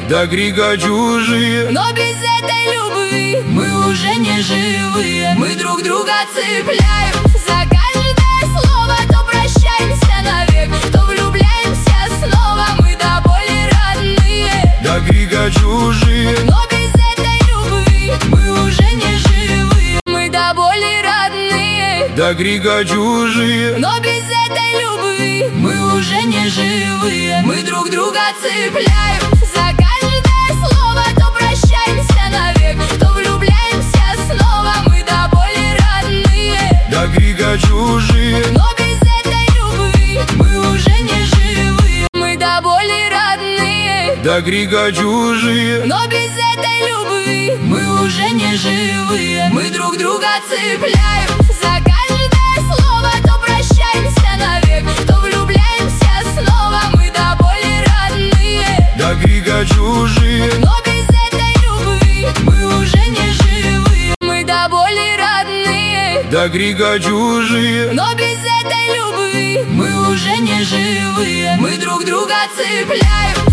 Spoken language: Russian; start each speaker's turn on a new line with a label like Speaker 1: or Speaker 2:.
Speaker 1: до крика чужие.
Speaker 2: Но без этой любви мы уже не живые. Мы друг друга цепляем за каждое слово. То прощаемся навек, то влюбляемся снова. Мы до боли родные,
Speaker 1: до крика чужие.
Speaker 2: но без этой любви мы уже не живые. Мы до боли родные,
Speaker 1: до крика чужие.
Speaker 2: но без этой любви мы уже не живые. Мы друг друга цепляем за каждое слово. То прощаемся навек, то влюбляемся снова. Мы до боли родные,
Speaker 1: до крика чужие.
Speaker 2: но без этой любви мы уже не живые. Мы до боли родные,
Speaker 1: до крика чужие.
Speaker 2: но без этой любви мы уже не живые. Мы друг друга цепляем за каждое слово. То прощаемся навек, то влюбляемся снова. Мы до боли родные,
Speaker 1: до крика чужие.
Speaker 2: но без этой любви мы уже не живые. Мы до боли родные,
Speaker 1: до крика чужие.
Speaker 2: но без этой любви мы уже не живые. Мы друг друга цепляем